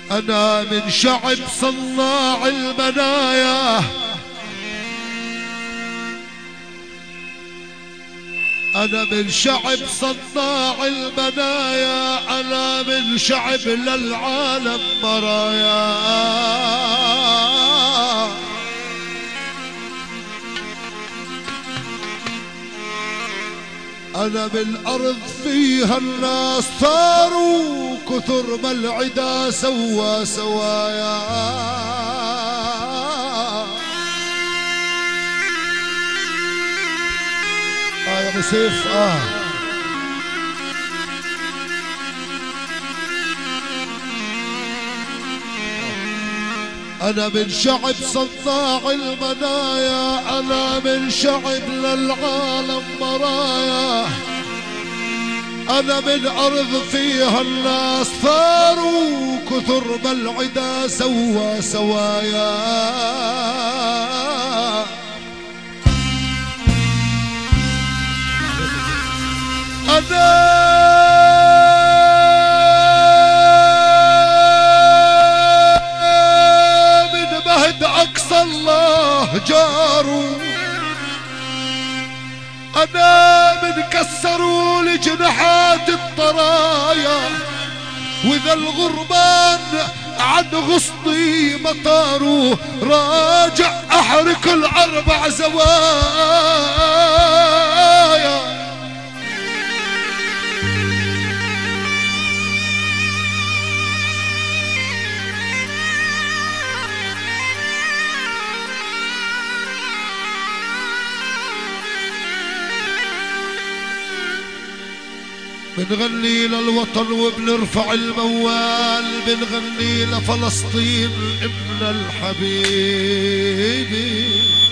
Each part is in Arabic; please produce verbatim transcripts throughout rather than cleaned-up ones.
أنا من شعب صناع المنايا، أنا من شعب صناع المنايا، أنا من شعب للعالم مرايا. أنا بالأرض فيها الناس صاروا كثر ما العدا سوا سوايا. آه يا أبو سيف آه أنا من شعب صناع المنايا، أنا من شعب للعالم مرايا. أنا من أرض فيها الناس ثاروا كثر ما العدا سوا سوايا. أنا أقصى الله جاروا، أنا من كسروا لجنحات الطرايا، وإذا الغربان عن غصني مطاروا راجع أحرق الأربع زوايا. بنغني للوطن وبنرفع الموال، بنغني لفلسطين ابن الحبيب.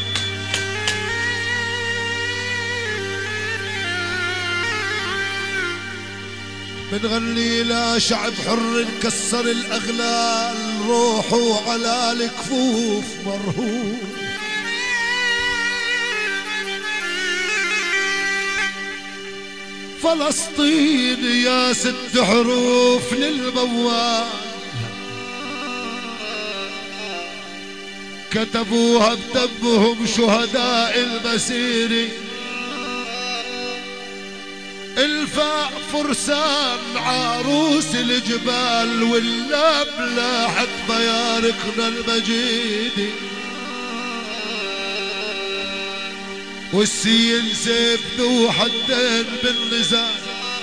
بنغني لشعب حر كسر الأغلال، روحوا على الكفوف مرهوب. فلسطين يا ست حروف للموال، كتبوها بدمهم شهداء المسيرة. الفاء فرسان عروس الجبال، واللام لاحت بيارقنا المجيد. والسين سيف ذو حدين بالنزال،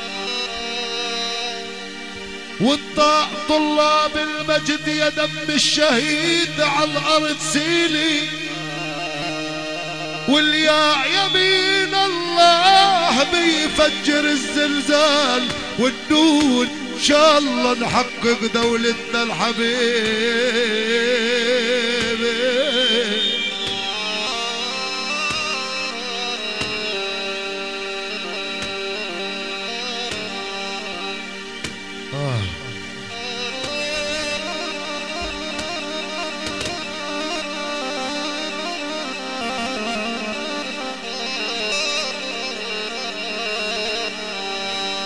والطاء طلاب المجد يا دم الشهيد على الأرض سيلي. والياء يمين الله بيفجر الزلزال، والنون إن شاء الله نحقق دولتنا الحبيب.